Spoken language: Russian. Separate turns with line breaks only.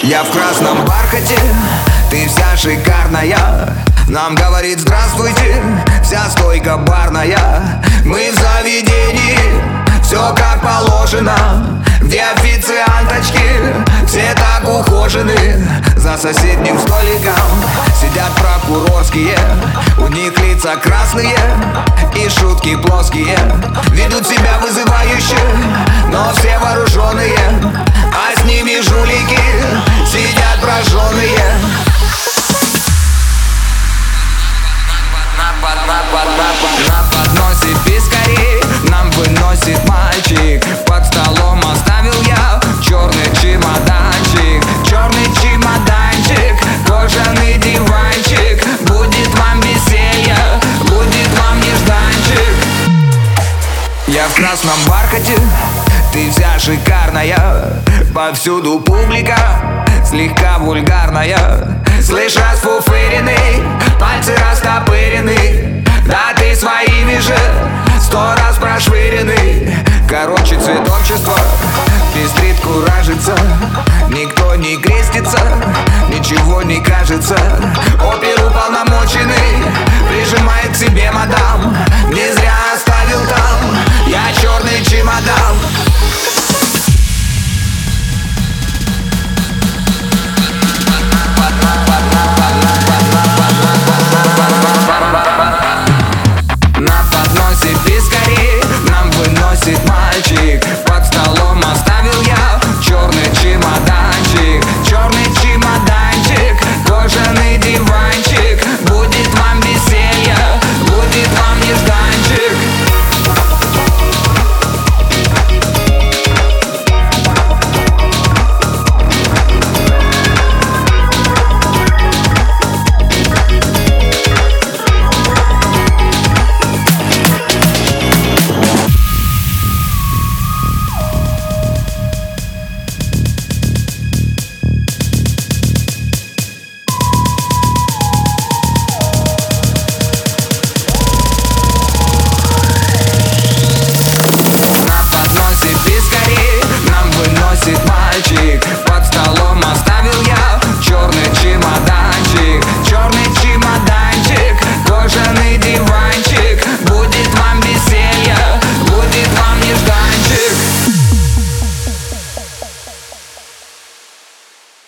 Я в красном бархате, ты вся шикарная. Нам говорит здравствуйте вся стойка барная. Мы в заведении, все как положено, где официанточки все так ухожены. За соседним столиком сидят прокурорские, у них лица красные и шутки плоские. Ведут себя вызывающе, но все вооруженные, а с ними жулики сидят прожженные. На подносе пискари нам выносит мальчик. Под столом оставил я черный чемоданчик. Черный чемоданчик, кожаный диванчик. Будет вам веселье, будет вам нежданчик. Я в красном бархате, ты вся шикарная. Повсюду публика слегка вульгарная. Слышь, расфуфыренный, пальцы растопырены. Да ты своими же 100 раз прошвыренный. Короче, цветочество пестрит, куражится. Никто не крестится, ничего не кажется.